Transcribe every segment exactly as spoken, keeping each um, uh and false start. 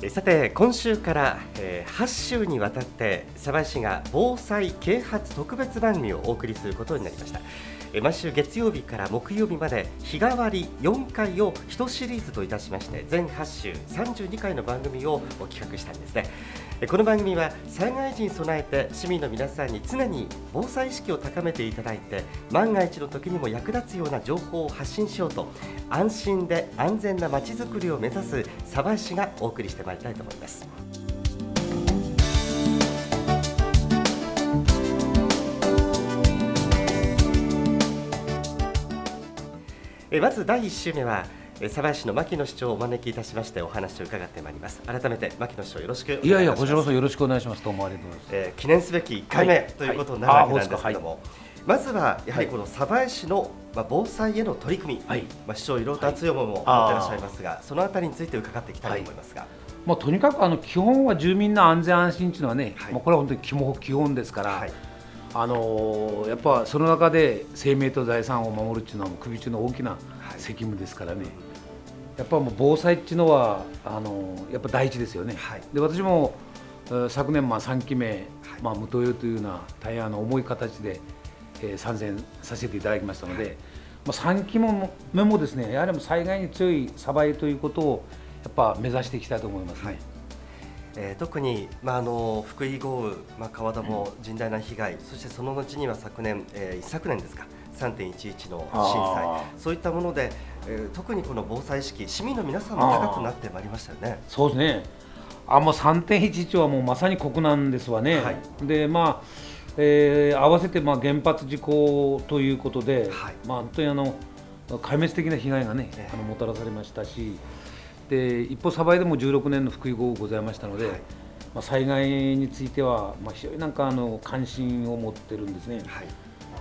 さて今週から、えー、はち週にわたって鯖江市が防災啓発特別番組をお送りすることになりました。えー、毎週月曜日から木曜日まで日替わりよんかいをいちシリーズといたしまして全はち週さんじゅうにかいの番組を企画したんですね。この番組は災害時に備えて市民の皆さんに常に防災意識を高めていただいて万が一の時にも役立つような情報を発信しようと安心で安全なまちづくりを目指す鯖江市がお送りしてまいりたいと思います。えまずだいいち週目は鯖江市の牧野市長をお招きいたしましてお話を伺ってまいります。改めて牧野市長よろしくお願いします。 いやいやこちらこそよろしくお願いします。どうもありがとうございます。 えー、記念すべきいっかいめ、はい、ということになるわけなんですけども、はい、まずはやはりこの鯖江市の、まあ、防災への取り組み、はい、まあ、市長いろいろと熱い思いも持っていらっしゃいますが、そのあたりについて伺っていきたいと思いますが、はい、 まあ、とにかくあの基本は住民の安全安心というのはね、はい、もうこれは本当に基本、基本ですから、はい、あのー、やっぱその中で生命と財産を守るというのは首中の大きな責務ですからね、はい、やっぱもう防災っていうのはあのやっぱ第一ですよね、はい、で私も昨年まあさんきめ、はい、まあ、無灯油というような大変あの重い形で、えー、参戦させていただきましたので、はい、まあ、さんきめもですねやはり災害に強い鯖江ということをやっぱ目指していきたいと思いますね。はい、 えー、特に、まあ、あの福井豪雨、まあ、川田も甚大な被害、うん、そしてその後には昨年、えー、一昨年ですか さんてんいちいち の震災、そういったもので、えー、特にこの防災意識市民の皆さんも高くなってまいりましたよね。 そうですね。あもう さんてんいちいち はもうまさに国難ですわね。はい、でまあ、えー、合わせてまあ原発事故ということで、はい、まあ、本当にあの壊滅的な被害がね、えー、あのもたらされましたし、で一方鯖江でもじゅうろくねんの福井豪雨ございましたので、はい、まあ、災害については、まあ、非常になんかあの関心を持ってるんですね。はい、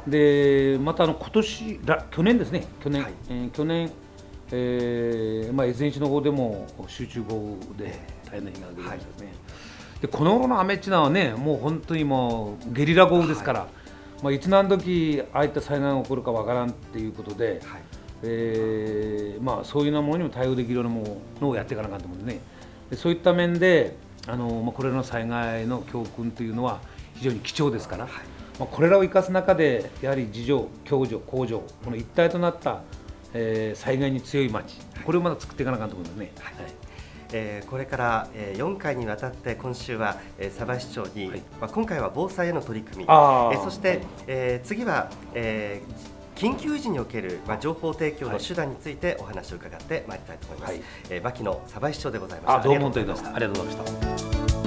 でまたあの今年去年ですね去年、はい、えー、去年、えーまあ、越前市の方でも集中豪雨で大変な被害が出ましたですね。はい、でこの頃の雨っていうのはねもう本当にもうゲリラ豪雨ですから、はい、まあ、いつ何時ああいった災害が起こるかわからんっていうことで、はい、えーまあ、そういうようなものにも対応できるようなものをやっていかなきゃと思うんですね。でそういった面であの、まあ、これらの災害の教訓というのは非常に貴重ですから、はい、まあ、これらを生かす中でやはり自助、共助、公助この一体となった、えー、災害に強い町、これをまだ作っていかなきゃと思うんですね。はい、 えー、これから、えー、よんかいにわたって今週は、えー、鯖江市長に、はい、まあ、今回は防災への取り組み、えー、そして、はい、えー、次は、えー、緊急時における、まあ、情報提供の手段についてお話を伺ってまいりたいと思います。はい、えー、牧野鯖江市長でございました。 あ、どうもありがとうございました。ありがとうございました。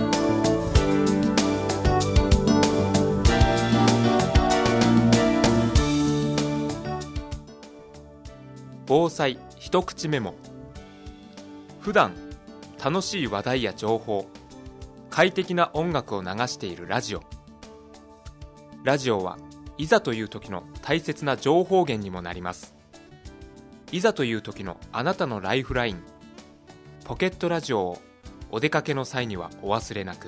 防災一口メモ。普段楽しい話題や情報、快適な音楽を流しているラジオ。ラジオはいざという時の大切な情報源にもなります。いざという時のあなたのライフライン、ポケットラジオをお出かけの際にはお忘れなく。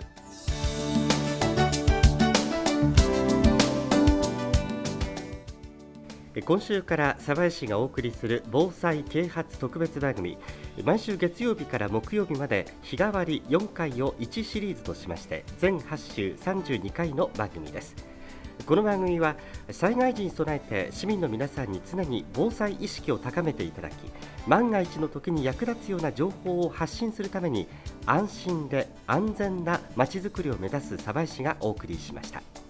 今週から鯖江市がお送りする防災啓発特別番組、毎週月曜日から木曜日まで日替わりよんかいをいちシリーズとしまして全はち週さんじゅうにかいの番組です。この番組は災害時に備えて市民の皆さんに常に防災意識を高めていただき万が一の時に役立つような情報を発信するために安心で安全なまちづくりを目指す鯖江市がお送りしました。